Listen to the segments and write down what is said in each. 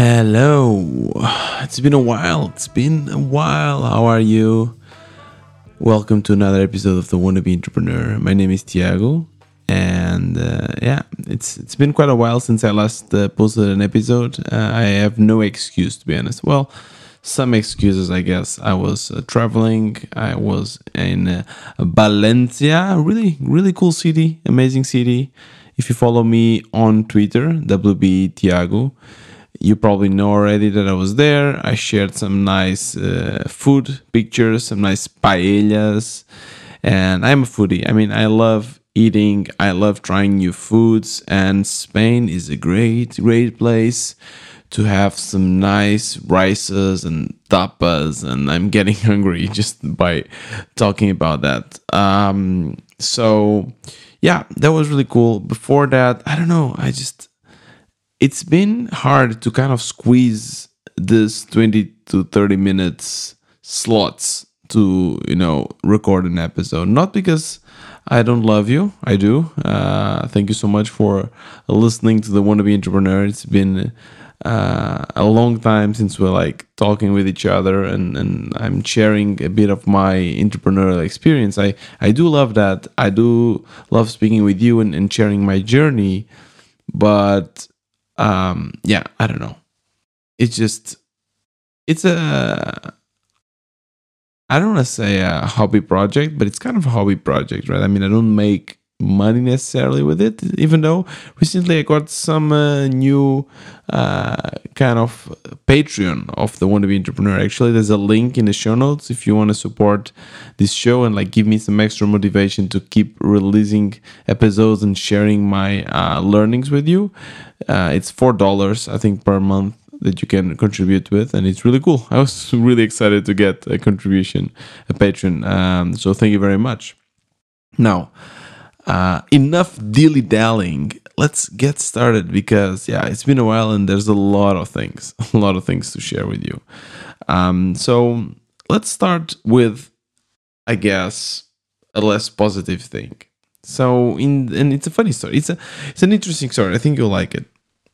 Hello. It's been a while. It's been a while. How are you? Welcome to another episode of the Wannabe Entrepreneur. My name is Tiago, and it's been quite a while since I last posted an episode. I have no excuse, to be honest. Well, some excuses, I guess. I was traveling. I was in Valencia, really cool city, amazing city. If you follow me on Twitter, WB Tiago, you probably know already that I was there. I shared some nice food pictures, some nice paellas, and I'm a foodie. I mean, I love eating. I love trying new foods, and Spain is a great place to have some nice rices and tapas, and I'm getting hungry just by talking about that. So yeah, that was really cool. Before that, I don't know, it's been hard to kind of squeeze this 20 to 30 minutes slots to, record an episode. Not because I don't love you. I do. Thank you so much for listening to the Wannabe Entrepreneur. It's been a long time since we're like talking with each other, and I'm sharing a bit of my entrepreneurial experience. I do love that. I do love speaking with you and sharing my journey, but I don't know. It's I don't want to say a hobby project, but it's kind of a hobby project, right? I mean, I don't make money necessarily with it, even though recently I got some new kind of Patreon of the Wannabe Entrepreneur. Actually, there's a link in the show notes if you want to support this show and like give me some extra motivation to keep releasing episodes and sharing my learnings with you. It's $4, I think, per month that you can contribute with, and it's really cool. I was really excited to get a contribution, a Patreon. So thank you very much. Now, enough dilly-dallying. Let's get started because it's been a while and there's a lot of things to share with you. So let's start with, I guess, a less positive thing. So and it's a funny story. It's an interesting story. I think you'll like it.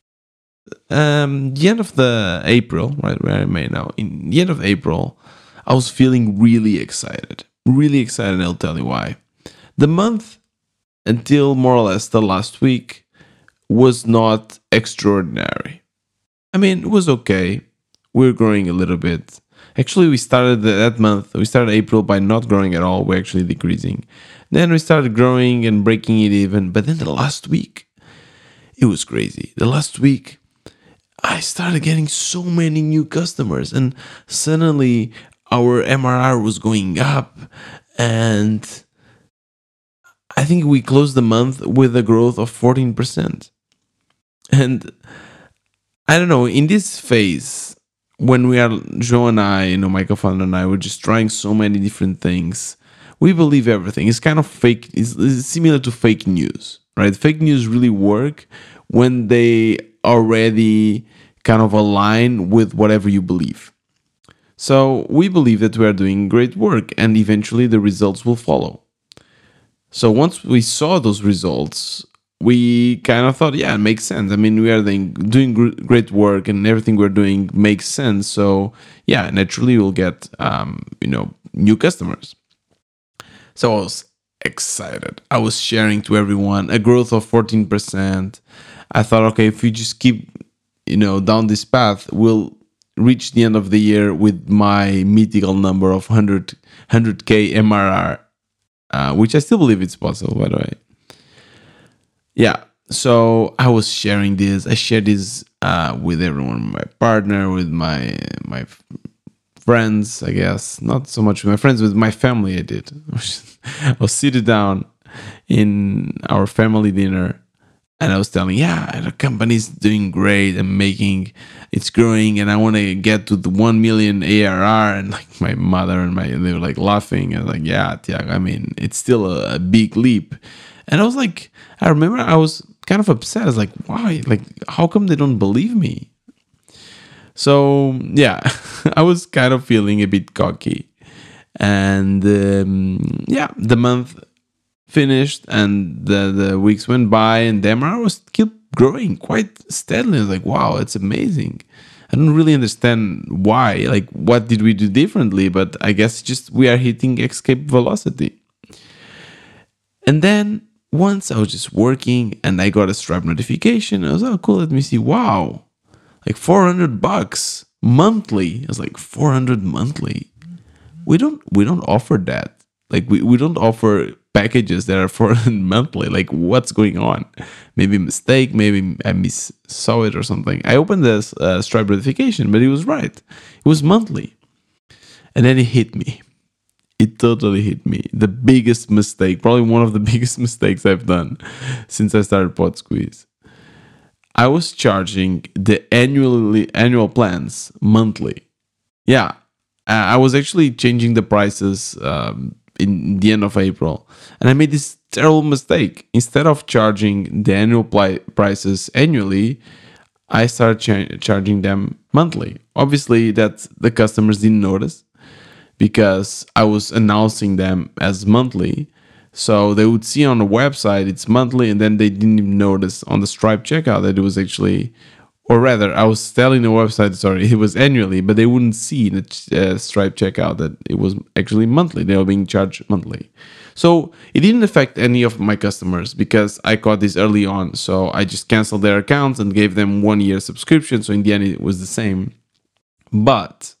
The end of the April, right where I'm at now. In the end of April, I was feeling really excited. And I'll tell you why. The month until more or less the last week was not extraordinary. I mean, it was okay. We're growing a little bit. Actually, we started April by not growing at all. We're actually decreasing. Then we started growing and breaking it even. But then the last week, it was crazy. The last week, I started getting so many new customers, and suddenly our MRR was going up, and I think we closed the month with a growth of 14%. And I don't know, in this phase, when we are, Joe and I, my co-founder and I, were just trying so many different things, we believe everything. It's kind of fake. It's similar to fake news, right? Fake news really work when they already kind of align with whatever you believe. So we believe that we are doing great work, and eventually the results will follow. So once we saw those results, we kind of thought, it makes sense. I mean, we are doing great work, and everything we're doing makes sense. So naturally we'll get new customers. So I was excited. I was sharing to everyone a growth of 14%. I thought, okay, if we just keep down this path, we'll reach the end of the year with my mythical number of 100k MRR, which I still believe it's possible, by the way. So I was sharing this. I shared this with everyone, my partner, with my friends, I guess. Not so much with my friends, with my family I did. I was seated down in our family dinner, and I was telling, the company's doing great and it's growing, and I want to get to the 1 million ARR. And like my mother and they were like laughing. And like, Tiago, I mean, it's still a big leap. And I was like, I remember I was kind of upset. I was like, why? Like, how come they don't believe me? So I was kind of feeling a bit cocky. And the month finished, and the weeks went by, and the MRR was kept growing quite steadily. I was like, wow, it's amazing. I don't really understand why. Like, what did we do differently? But I guess just we are hitting escape velocity. And then once I was just working and I got a Stripe notification, I was, oh, cool, let me see. Wow, like $400 monthly. I was like, 400 monthly? We don't offer that. Like, we don't offer packages that are for monthly. Like, what's going on? Maybe a mistake, maybe I saw it or something. I opened this Stripe notification, but it was right. It was monthly. And then it hit me. It totally hit me. The biggest mistake, probably one of the biggest mistakes I've done since I started Pod Squeeze. I was charging the annual plans monthly. Yeah, I was actually changing the prices in the end of April, and I made this terrible mistake. Instead of charging the annual prices annually, I started charging them monthly. Obviously, that the customers didn't notice because I was announcing them as monthly. So they would see on the website it's monthly, and then they didn't even notice on the Stripe checkout that it was actually, or rather, I was telling the website, sorry, it was annually, but they wouldn't see in the Stripe checkout that it was actually monthly. They were being charged monthly. So it didn't affect any of my customers because I caught this early on. So I just canceled their accounts and gave them 1 year subscription. So in the end, it was the same. But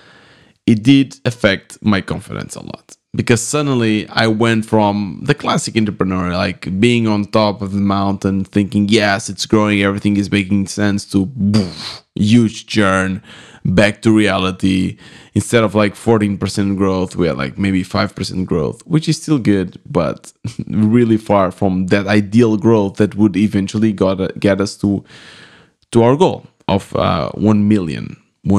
it did affect my confidence a lot because suddenly I went from the classic entrepreneur, like being on top of the mountain, thinking, yes, it's growing, everything is making sense, to huge churn, back to reality. Instead of like 14% growth, we had like maybe 5% growth, which is still good, but really far from that ideal growth that would eventually get us to our goal of 1 million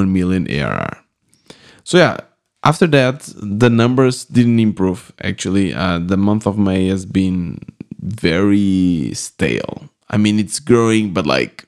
ARR. So yeah, after that, the numbers didn't improve. Actually, the month of May has been very stale. I mean, it's growing, but like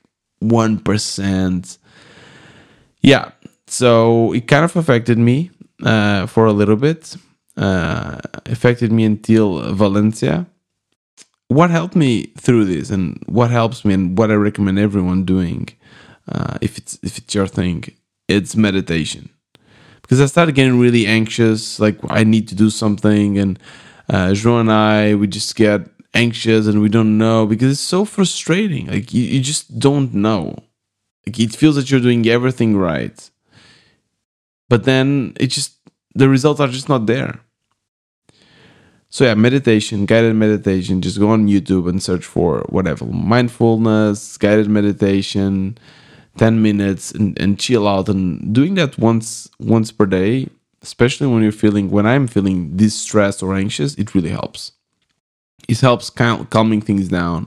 1%. Yeah, so it kind of affected me for a little bit. Affected me until Valencia. What helped me through this, and what helps me, and what I recommend everyone doing, if it's your thing, it's meditation. Because I started getting really anxious, like I need to do something, and João and I, we just get anxious and we don't know because it's so frustrating. Like you just don't know. Like it feels that you're doing everything right, but then the results are just not there. So yeah, meditation, guided meditation. Just go on YouTube and search for whatever, mindfulness, guided meditation. 10 minutes and chill out, and doing that once per day, especially when I'm feeling distressed or anxious, it really helps. It helps calming things down.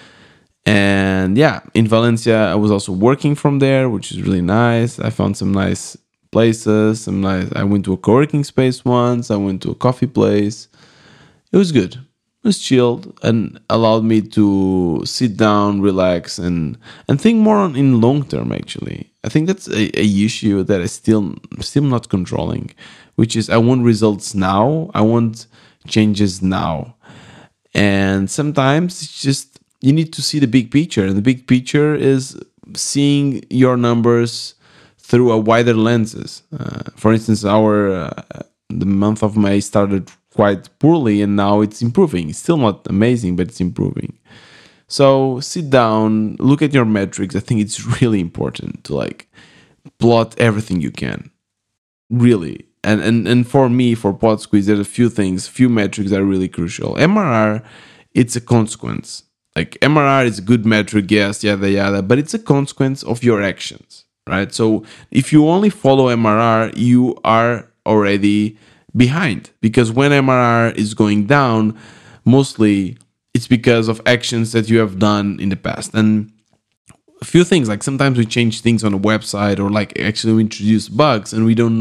And yeah, in Valencia, I was also working from there, which is really nice. I found some nice places. I went to a co-working space once. I went to a coffee place. It was good. It was chilled and allowed me to sit down, relax, and think more in long term. Actually, I think that's a issue that I still not controlling, which is I want results now. I want changes now, and sometimes it's just you need to see the big picture, and the big picture is seeing your numbers through a wider lenses. For instance, the month of May started quite poorly, and now it's improving. It's still not amazing, but it's improving. So sit down, look at your metrics. I think it's really important to like plot everything you can, really. And for me, for Pod Squeeze, there's a few metrics that are really crucial. MRR, it's a consequence. Like MRR is a good metric, yes, yada yada, but it's a consequence of your actions, right? So if you only follow MRR, you are already behind, because when MRR is going down, mostly it's because of actions that you have done in the past. And a few things, like sometimes we change things on a website, or like actually we introduce bugs and we don't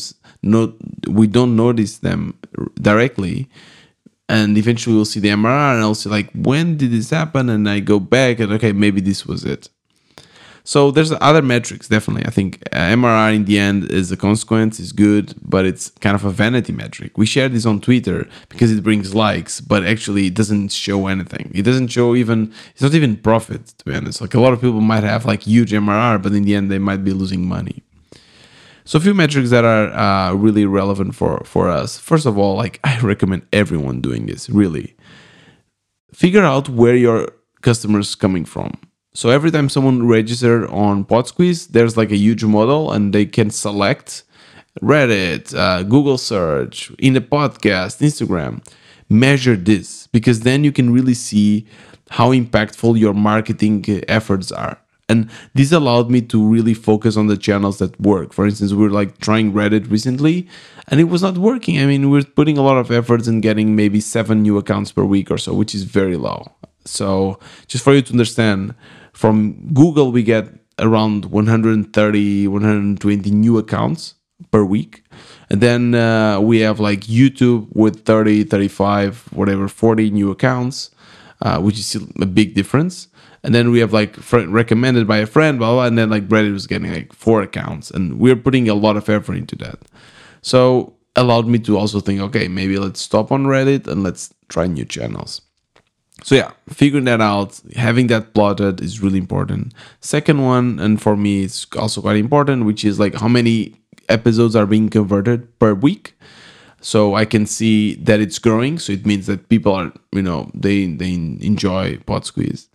notice them directly, and eventually we'll see the MRR and I'll see like, when did this happen? And I go back and okay, maybe this was it. So there's other metrics, definitely. I think MRR in the end is a consequence, is good, but it's kind of a vanity metric. We share this on Twitter because it brings likes, but actually it doesn't show anything. It doesn't show even, it's not even profit, to be honest. Like a lot of people might have like huge MRR, but in the end they might be losing money. So a few metrics that are really relevant for us. First of all, like I recommend everyone doing this, really. Figure out where your customers coming from. So every time someone registers on PodSqueeze, there's like a huge model and they can select Reddit, Google search, in the podcast, Instagram. Measure this because then you can really see how impactful your marketing efforts are. And this allowed me to really focus on the channels that work. For instance, we were like trying Reddit recently and it was not working. I mean, we're putting a lot of efforts in getting maybe 7 new accounts per week or so, which is very low. So just for you to understand, from Google, we get around 130, 120 new accounts per week. And then we have like YouTube with 30, 35, whatever, 40 new accounts, which is still a big difference. And then we have like recommended by a friend, blah, blah, and then like Reddit was getting like 4 accounts. And we're putting a lot of effort into that. So allowed me to also think, okay, maybe let's stop on Reddit and let's try new channels. So yeah, figuring that out, having that plotted is really important. Second one, and for me it's also quite important, which is like how many episodes are being converted per week. So I can see that it's growing. So it means that people are, they enjoy PodSqueeze.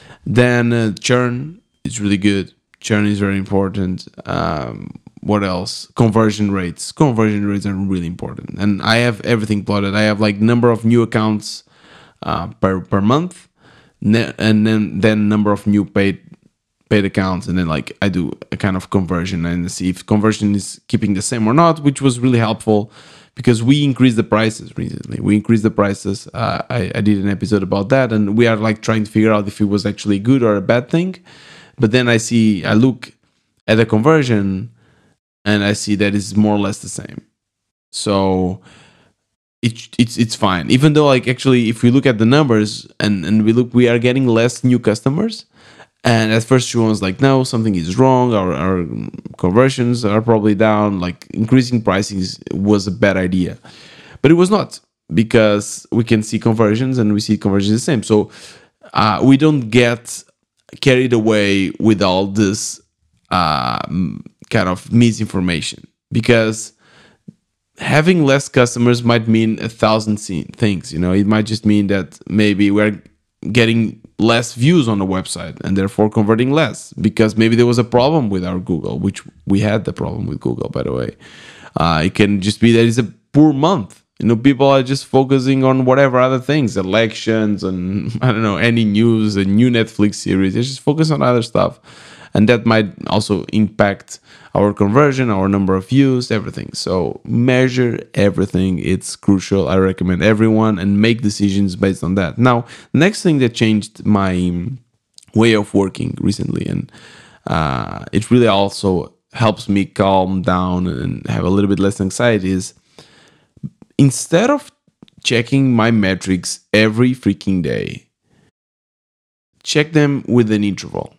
Then churn is really good. Churn is very important. What else? Conversion rates. Conversion rates are really important. And I have everything plotted. I have like number of new accounts per month, and then number of new paid accounts, and then like I do a kind of conversion and see if conversion is keeping the same or not, which was really helpful because we increased the prices recently. We increased the prices. I did an episode about that, and we are like trying to figure out if it was actually good or a bad thing. But then I look at the conversion, and I see that it's more or less the same. So it's fine, even though like actually if we look at the numbers and we are getting less new customers, and at first she was like, no, something is wrong, our conversions are probably down, like increasing prices was a bad idea, but it was not, because we can see conversions and we see conversions the same. So we don't get carried away with all this kind of misinformation, because having less customers might mean 1,000 things. It might just mean that maybe we're getting less views on the website and therefore converting less, because maybe there was a problem with our Google, which we had the problem with Google, by the way. It can just be that it's a poor month. People are just focusing on whatever other things, elections and I don't know, any news, a new Netflix series. They just focus on other stuff. And that might also impact our conversion, our number of views, everything. So measure everything. It's crucial. I recommend everyone and make decisions based on that. Now, next thing that changed my way of working recently, and it really also helps me calm down and have a little bit less anxiety, is instead of checking my metrics every freaking day, check them with an interval.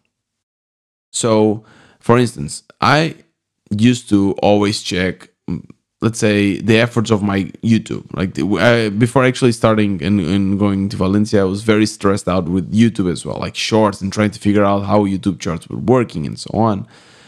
So, for instance, I used to always check, let's say, the efforts of my YouTube. Like before actually starting and going to Valencia, I was very stressed out with YouTube as well, like shorts, and trying to figure out how YouTube shorts were working and so on.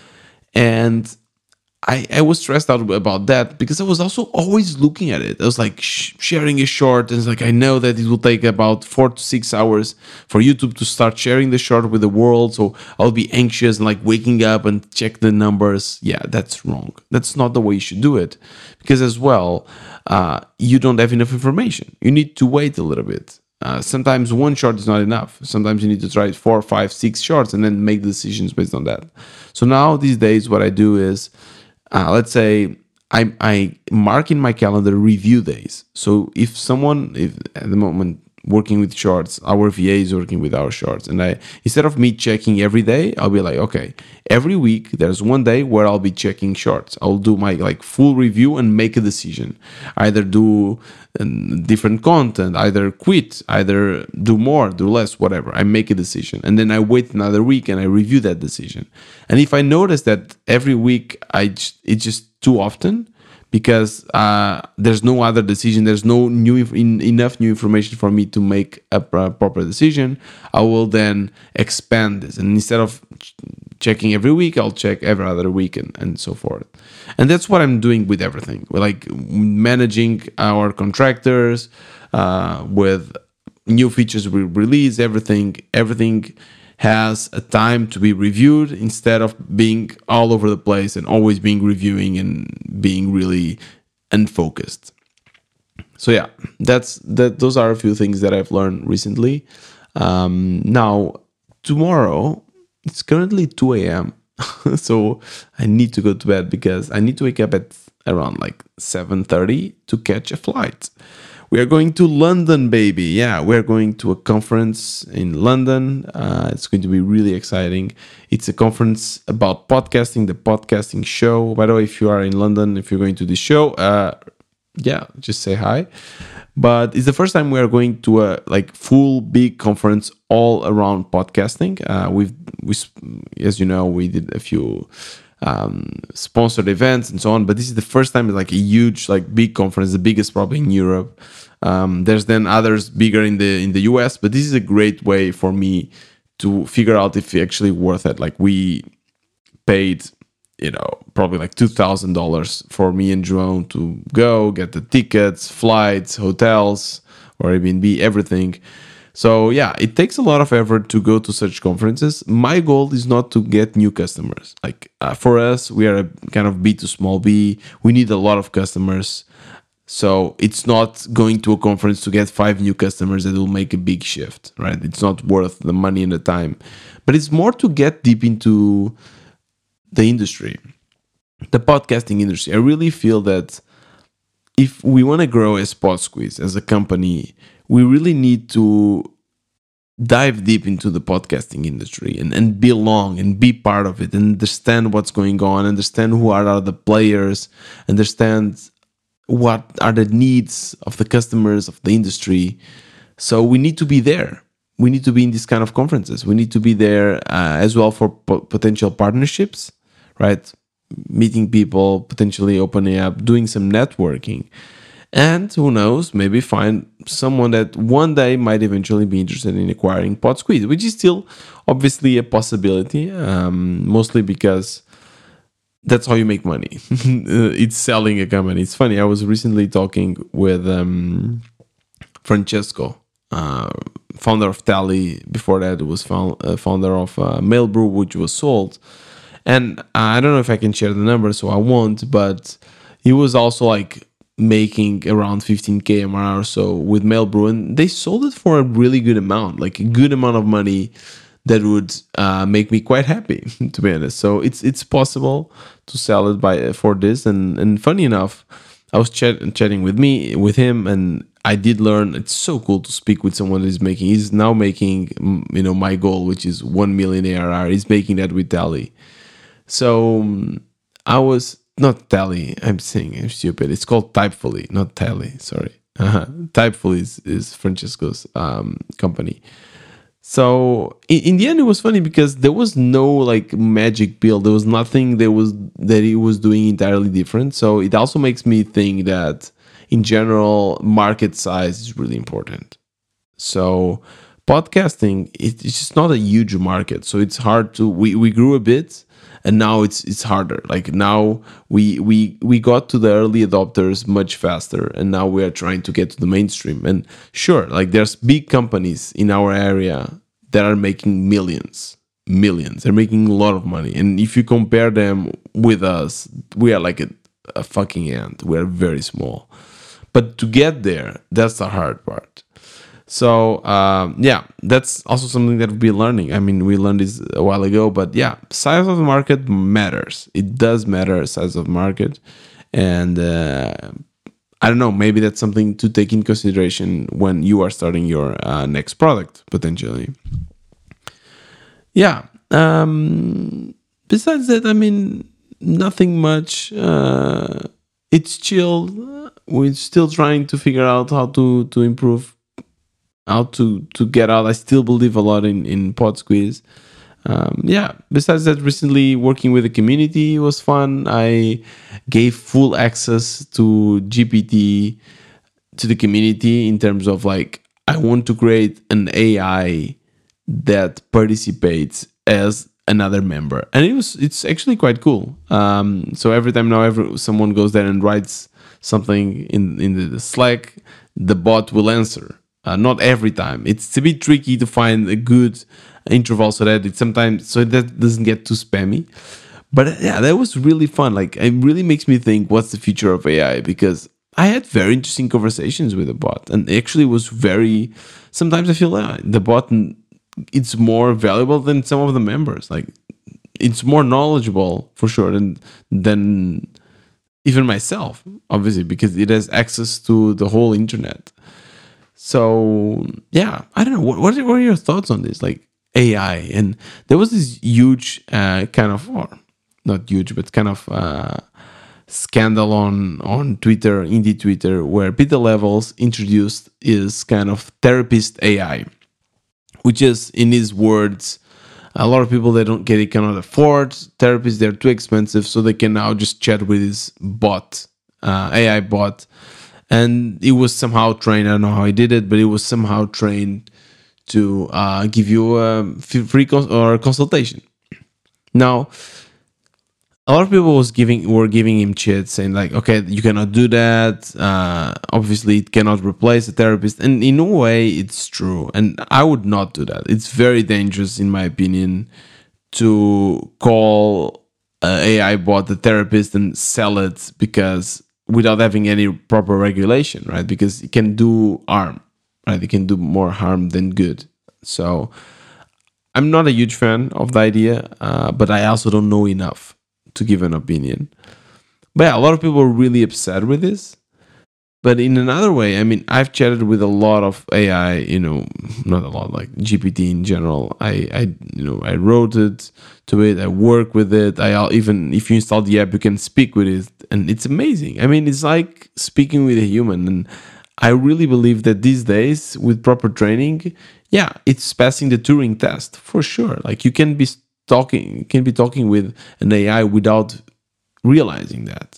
And I was stressed out about that because I was also always looking at it. I was like sharing a short, and it's like I know that it will take about 4 to 6 hours for YouTube to start sharing the short with the world. So I'll be anxious and like waking up and check the numbers. Yeah, that's wrong. That's not the way you should do it, because as well, you don't have enough information. You need to wait a little bit. Sometimes one short is not enough. Sometimes you need to try 4, 5, 6 shorts and then make decisions based on that. So now these days, what I do is, let's say I mark in my calendar review days. So if at the moment working with shorts. Our VA is working with our shorts. And instead of me checking every day, I'll be like, okay, every week there's one day where I'll be checking shorts. I'll do my like full review and make a decision. Either do different content, either quit, either do more, do less, whatever. I make a decision. And then I wait another week and I review that decision. And if I notice that every week it's just too often, because there's no other decision, there's no enough new information for me to make a proper decision, I will then expand this. And instead of checking every week, I'll check every other week and so forth. And that's what I'm doing with everything. We're like managing our contractors with new features we release, everything has a time to be reviewed instead of being all over the place and always being reviewing and being really unfocused. So yeah, those are a few things that I've learned recently. Now, tomorrow, it's currently 2 a.m. So I need to go to bed because I need to wake up at around like 7:30 to catch a flight. We are going to London, baby. Yeah, we're going to a conference in London. It's going to be really exciting. It's a conference about podcasting, the podcasting show. By the way, if you are in London, if you're going to this show, yeah, just say hi. But it's the first time we are going to a like full big conference all around podcasting. We, as you know, we did a few sponsored events and so on, but this is the first time it's like a huge, like big conference, the biggest probably in Europe. There's then others bigger in the US, but this is a great way for me to figure out if it's actually worth it. Like we paid, probably like $2,000 for me and João to go get the tickets, flights, hotels, or Airbnb, everything. So yeah, it takes a lot of effort to go to such conferences. My goal is not to get new customers. Like for us, we are a kind of B to small b. We need a lot of customers. So it's not going to a conference to get 5 new customers that will make a big shift, right? It's not worth the money and the time. But it's more to get deep into the industry, the podcasting industry. I really feel that if we want to grow as PodSqueeze, as a company, we really need to dive deep into the podcasting industry and belong and be part of it and understand what's going on, understand who are the players, understand what are the needs of the customers of the industry. So we need to be there. We need to be in these kind of conferences. We need to be there as well for potential partnerships, right? Meeting people, potentially opening up, doing some networking. And who knows, maybe find someone that one day might eventually be interested in acquiring PodSqueeze, which is still obviously a possibility, mostly because that's how you make money. It's selling a company. It's funny, I was recently talking with Francesco, founder of Tally. Before that, it was founder of Mailbrew, which was sold. And I don't know if I can share the number, so I won't, but he was also like making around 15K MRR or so with Mailbrew, and they sold it for a really good amount, like a good amount of money that would make me quite happy, to be honest. So it's possible to sell it for this. And funny enough, I was chatting with him, and I did learn it's so cool to speak with someone he's now making, my goal, which is 1 million ARR. He's making that with Tally. So I was not Tally. I'm stupid. It's called Typefully, not Tally. Sorry. Typefully is Francesco's company. So in the end, it was funny because there was no like magic pill. There was nothing that he was doing entirely different. So it also makes me think that in general, market size is really important. So podcasting, it's just not a huge market. So it's hard to, we grew a bit, and now it's harder. Like now we got to the early adopters much faster, and now we are trying to get to the mainstream. And sure, like there's big companies in our area that are making millions. They're making a lot of money. And if you compare them with us, we are like a fucking ant. We are very small. But to get there, that's the hard part. So, yeah, that's also something that we'll be learning. I mean, we learned this a while ago, but yeah, size of the market matters. It does matter, size of market. And I don't know, maybe that's something to take in consideration when you are starting your next product potentially. Yeah. Besides that, I mean, nothing much. It's chill. We're still trying to figure out how to improve, how to get out. I still believe a lot in Pod Squeeze. Yeah. Besides that, recently working with the community was fun. I gave full access to GPT to the community in terms of like I want to create an AI that participates as another member, and it's actually quite cool. So every time now, someone goes there and writes something in the Slack, the bot will answer. Not every time. It's a bit tricky to find a good interval so that that doesn't get too spammy. But yeah, that was really fun. Like it really makes me think, what's the future of AI? Because I had very interesting conversations with the bot, and actually was very. Sometimes I feel the bot it's more valuable than some of the members. Like it's more knowledgeable for sure than even myself, obviously, because it has access to the whole internet. So yeah, I don't know. What are your thoughts on this, like AI? And there was this huge kind of, or not huge, but kind of scandal on Twitter, indie Twitter, where Peter Levels introduced his kind of therapist AI, which is, in his words, a lot of people they don't get it cannot afford therapists. They're too expensive, so they can now just chat with his bot, AI bot, and it was somehow trained. I don't know how he did it, but it was somehow trained to give you a free or consultation. Now, a lot of people were giving him shit, saying like, okay, you cannot do that. Obviously, it cannot replace a therapist, and in a way, it's true. And I would not do that. It's very dangerous, in my opinion, to call an AI bot a therapist and sell it because without having any proper regulation, right? Because it can do harm, right? It can do more harm than good. So I'm not a huge fan of the idea, but I also don't know enough to give an opinion. But yeah, a lot of people are really upset with this. But in another way, I mean, I've chatted with a lot of AI, not a lot, like GPT in general. I wrote it to it. I work with it. Even if you install the app, you can speak with it, and it's amazing. I mean, it's like speaking with a human, and I really believe that these days, with proper training, yeah, it's passing the Turing test for sure. Like you can be talking with an AI without realizing that.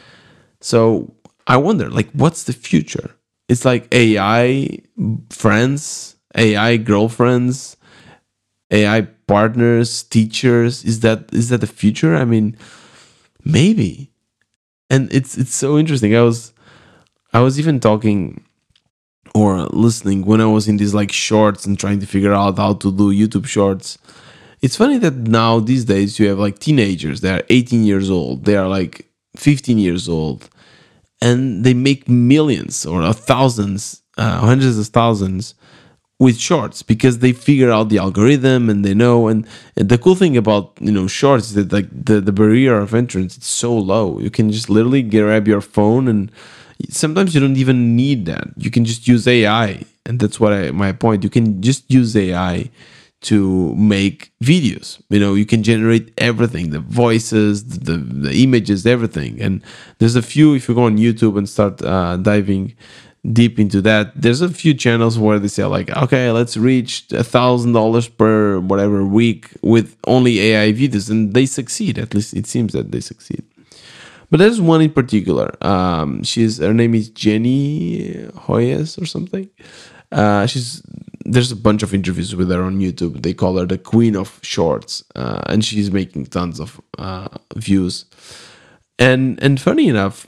So I wonder, like, what's the future? It's like AI friends, AI girlfriends, AI partners, teachers. Is that the future? I mean, maybe. And it's so interesting. I was even talking or listening when I was in these like shorts and trying to figure out how to do YouTube shorts. It's funny that now these days you have like teenagers. They are 18 years old. They are like 15 years old, and they make millions or thousands, hundreds of thousands with shorts because they figure out the algorithm and they know. And the cool thing about shorts is that like the barrier of entrance is so low. You can just literally grab your phone, and sometimes you don't even need that. You can just use AI, and that's my point. You can just use AI to make videos. You can generate everything, the voices, the images, everything. And there's a few, if you go on YouTube and start diving deep into that, there's a few channels where they say like, okay, let's reach $1,000 per whatever week with only AI videos, and they succeed. At least it seems that they succeed. But there's one in particular. Her name is Jenny Hoyes or something. There's a bunch of interviews with her on YouTube. They call her the Queen of Shorts, and she's making tons of views. And funny enough,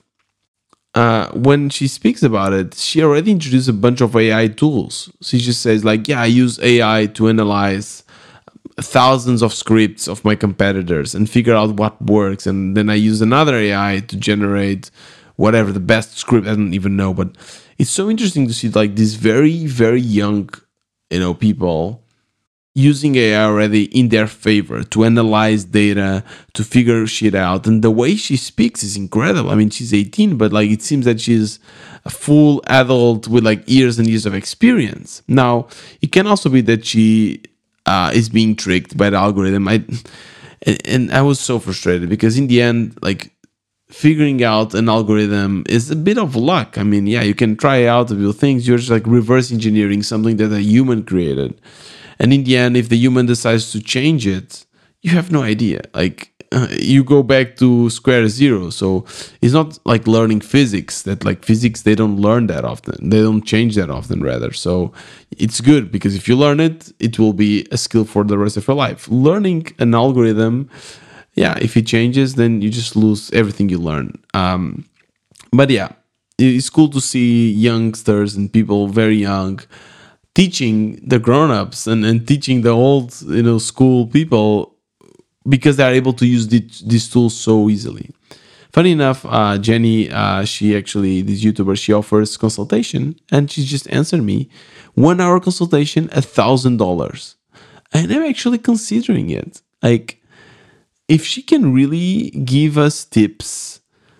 when she speaks about it, she already introduced a bunch of AI tools. She just says like, yeah, I use AI to analyze thousands of scripts of my competitors and figure out what works, and then I use another AI to generate whatever the best script. I don't even know, but it's so interesting to see like these very, very young, people using AI already in their favor to analyze data, to figure shit out. And the way she speaks is incredible. I mean, she's 18, but like it seems that she's a full adult with like years and years of experience. Now, it can also be that she is being tricked by the algorithm. And I was so frustrated because in the end, like figuring out an algorithm is a bit of luck. I mean, yeah, you can try out a few things. You're just like reverse engineering something that a human created. And in the end, if the human decides to change it, you have no idea. Like you go back to square zero. So it's not like learning physics. That like physics, they don't learn that often. They don't change that often, rather. So it's good because if you learn it, it will be a skill for the rest of your life. Learning an algorithm, yeah, if it changes, then you just lose everything you learn. But yeah, it's cool to see youngsters and people very young teaching the grown-ups and teaching the old school people because they're able to use these tools so easily. Funny enough, Jenny, she actually, this YouTuber, she offers consultation, and she just answered me, 1 hour consultation, $1,000. And I'm actually considering it. Like, if she can really give us tips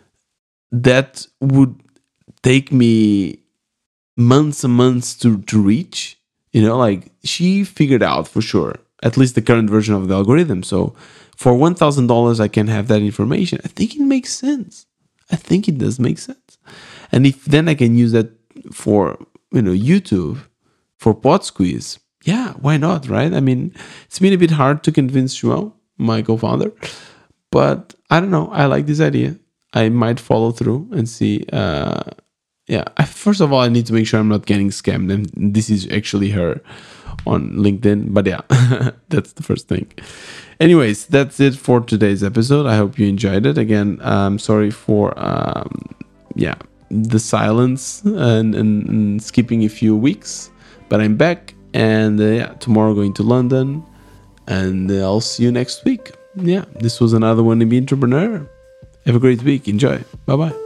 that would take me months and months to reach, like she figured out for sure, at least the current version of the algorithm. So for $1,000, I can have that information. I think it makes sense. I think it does make sense. And if then I can use that for, YouTube, for Pod Squeeze, yeah, why not, right? I mean, it's been a bit hard to convince João, my co-founder, but I don't know. I like this idea. I might follow through and see. First of all, I need to make sure I'm not getting scammed, and this is actually her on LinkedIn. But yeah, that's the first thing. Anyways, that's it for today's episode. I hope you enjoyed it. Again, I'm sorry for the silence and skipping a few weeks, but I'm back, and tomorrow going to London, and I'll see you next week. Yeah, this was another one to be entrepreneur. Have a great week. Enjoy. Bye bye.